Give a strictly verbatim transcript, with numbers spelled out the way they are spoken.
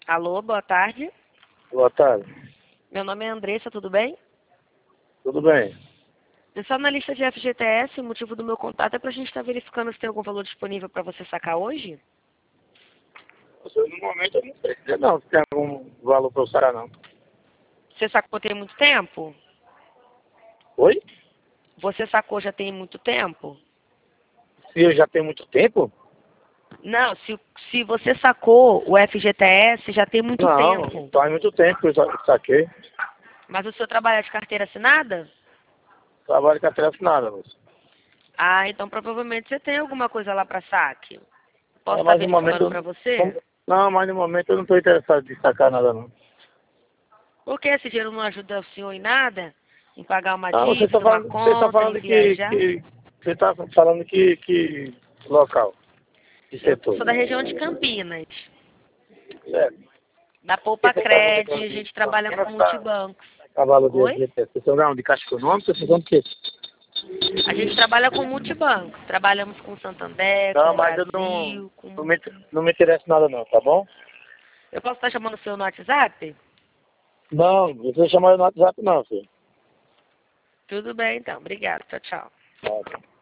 Alô, boa tarde. Boa tarde. Meu nome é Andressa, tudo bem? Tudo bem? Eu sou analista de F G T S, o motivo do meu contato é para a gente estar verificando se tem algum valor disponível para você sacar hoje. Você, no momento eu não sei dizer não, se tem algum valor para eu sacar não. Você sacou tem muito tempo? Oi? Você sacou já tem muito tempo? Se eu já tenho muito tempo? Não, se, se você sacou o F G T S já tem muito Não, tempo. faz muito tempo que eu sa- saquei. Mas o seu trabalho é de carteira assinada? Trabalho com a assinada, moço. Ah, então provavelmente você tem alguma coisa lá para saque. Posso É, estar mas no momento... verificando eu para você? Não, mas no momento eu não estou interessado em sacar nada não. Porque esse dinheiro não ajuda o senhor em nada? Em pagar uma Ah, você está dívida, uma falando, você tá conta, em falando que, viajar? que... Você está falando que, que local, de Eu setor. sou da região de Campinas. Certo. Da Porque Poupa você está Cred, vendendo a de gente trabalha com Campinas para multibancos. cavalo de Oi? G T S. Vocês são não, de Caixa Econômica, vocês são do quê? A gente trabalha com multibancos. Trabalhamos com Santander, Não, com mas eu não, Brasil, não, com... me, não me interessa nada não, tá bom? Eu posso estar chamando o seu no WhatsApp? Não, não precisa chamar no WhatsApp não, filho. Tudo bem, então. Obrigada. Tchau, tchau. Tá, tá.